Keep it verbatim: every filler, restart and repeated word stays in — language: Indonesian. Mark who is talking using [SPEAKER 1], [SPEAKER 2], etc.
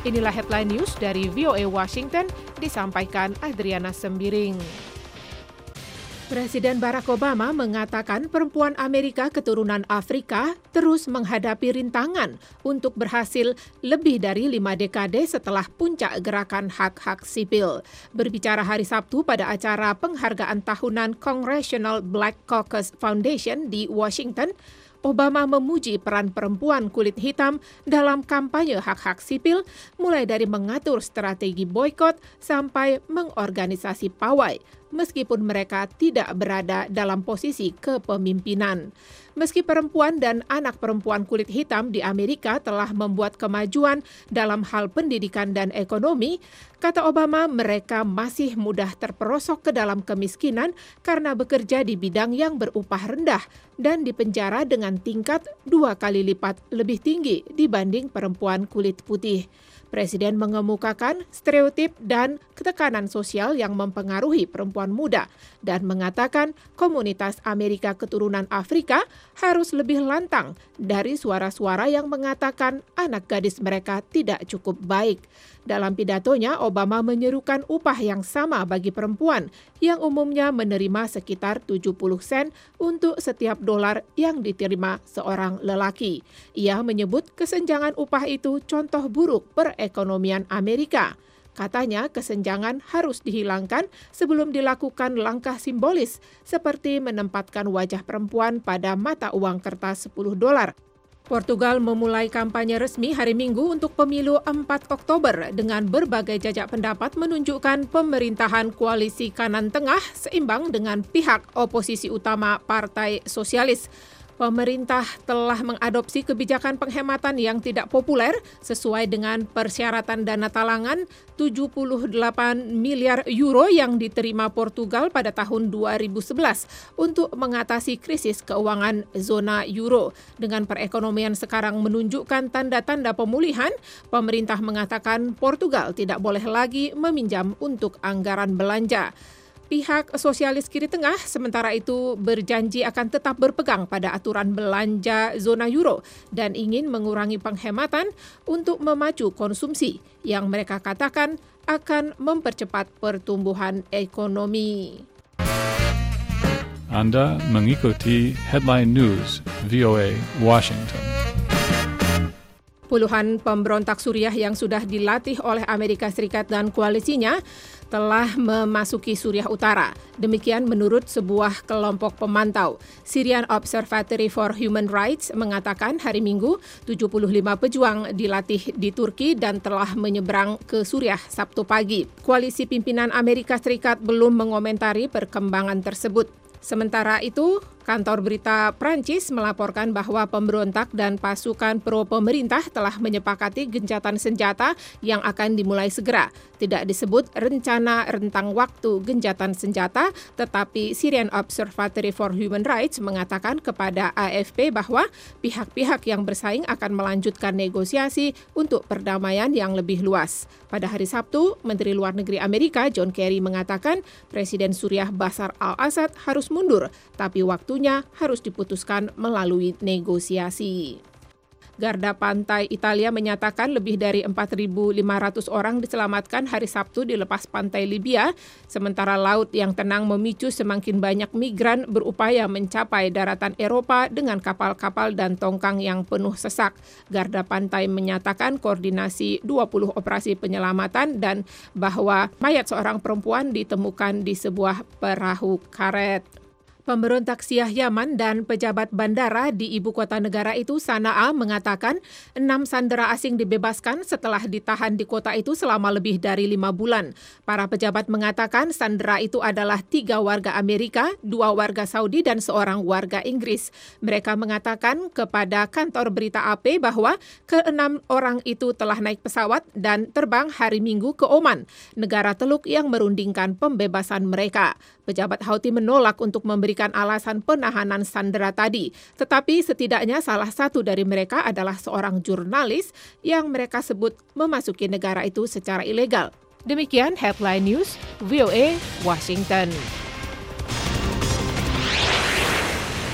[SPEAKER 1] Inilah headline news dari V O A Washington, disampaikan Adriana Sembiring. Presiden Barack Obama mengatakan perempuan Amerika keturunan Afrika terus menghadapi rintangan untuk berhasil lebih dari lima dekade setelah puncak gerakan hak-hak sipil. Berbicara hari Sabtu pada acara penghargaan tahunan Congressional Black Caucus Foundation di Washington, Obama memuji peran perempuan kulit hitam dalam kampanye hak-hak sipil, mulai dari mengatur strategi boikot sampai mengorganisasi pawai, meskipun mereka tidak berada dalam posisi kepemimpinan. Meski perempuan dan anak perempuan kulit hitam di Amerika telah membuat kemajuan dalam hal pendidikan dan ekonomi, kata Obama mereka masih mudah terperosok ke dalam kemiskinan karena bekerja di bidang yang berupah rendah dan dipenjara dengan tingkat dua kali lipat lebih tinggi dibanding perempuan kulit putih. Presiden mengemukakan stereotip dan ketekanan sosial yang mempengaruhi perempuan muda dan mengatakan komunitas Amerika keturunan Afrika harus lebih lantang dari suara-suara yang mengatakan anak gadis mereka tidak cukup baik. Dalam pidatonya, Obama menyerukan upah yang sama bagi perempuan yang umumnya menerima sekitar tujuh puluh sen untuk setiap dolar yang diterima seorang lelaki. Ia menyebut kesenjangan upah itu contoh buruk perekonomian Amerika. Katanya kesenjangan harus dihilangkan sebelum dilakukan langkah simbolis seperti menempatkan wajah perempuan pada mata uang kertas sepuluh dolar. Portugal memulai kampanye resmi hari Minggu untuk pemilu empat Oktober dengan berbagai jajak pendapat menunjukkan pemerintahan koalisi kanan tengah seimbang dengan pihak oposisi utama Partai Sosialis. Pemerintah telah mengadopsi kebijakan penghematan yang tidak populer sesuai dengan persyaratan dana talangan tujuh puluh delapan miliar euro yang diterima Portugal pada tahun dua ribu sebelas untuk mengatasi krisis keuangan zona euro. Dengan perekonomian sekarang menunjukkan tanda-tanda pemulihan, pemerintah mengatakan Portugal tidak boleh lagi meminjam untuk anggaran belanja. Pihak sosialis kiri tengah sementara itu berjanji akan tetap berpegang pada aturan belanja zona euro dan ingin mengurangi penghematan untuk memacu konsumsi yang mereka katakan akan mempercepat pertumbuhan ekonomi.
[SPEAKER 2] Anda mengikuti Headline News V O A Washington.
[SPEAKER 1] Puluhan pemberontak Suriah yang sudah dilatih oleh Amerika Serikat dan koalisinya telah memasuki Suriah Utara. Demikian menurut sebuah kelompok pemantau. Syrian Observatory for Human Rights mengatakan hari Minggu tujuh puluh lima pejuang dilatih di Turki dan telah menyeberang ke Suriah Sabtu pagi. Koalisi pimpinan Amerika Serikat belum mengomentari perkembangan tersebut. Sementara itu, kantor berita Prancis melaporkan bahwa pemberontak dan pasukan pro-pemerintah telah menyepakati gencatan senjata yang akan dimulai segera. Tidak disebut rencana rentang waktu gencatan senjata, tetapi Syrian Observatory for Human Rights mengatakan kepada A F P bahwa pihak-pihak yang bersaing akan melanjutkan negosiasi untuk perdamaian yang lebih luas. Pada hari Sabtu, Menteri Luar Negeri Amerika John Kerry mengatakan Presiden Suriah Bashar al-Assad harus mundur, tapi waktunya harus diputuskan melalui negosiasi. Garda Pantai Italia menyatakan lebih dari empat ribu lima ratus orang diselamatkan hari Sabtu di lepas pantai Libya, sementara laut yang tenang memicu semakin banyak migran berupaya mencapai daratan Eropa dengan kapal-kapal dan tongkang yang penuh sesak. Garda Pantai menyatakan koordinasi dua puluh operasi penyelamatan dan bahwa mayat seorang perempuan ditemukan di sebuah perahu karet. Pemberontak Syiah Yaman dan pejabat bandara di ibu kota negara itu Sanaa mengatakan enam sandera asing dibebaskan setelah ditahan di kota itu selama lebih dari lima bulan. Para pejabat mengatakan sandera itu adalah tiga warga Amerika, dua warga Saudi dan seorang warga Inggris. Mereka mengatakan kepada kantor berita A P bahwa keenam orang itu telah naik pesawat dan terbang hari Minggu ke Oman, negara Teluk yang merundingkan pembebasan mereka. Pejabat Houthi menolak untuk memberikan alasan penahanan sandera tadi, tetapi setidaknya salah satu dari mereka adalah seorang jurnalis yang mereka sebut memasuki negara itu secara ilegal. Demikian Headline News V O A Washington.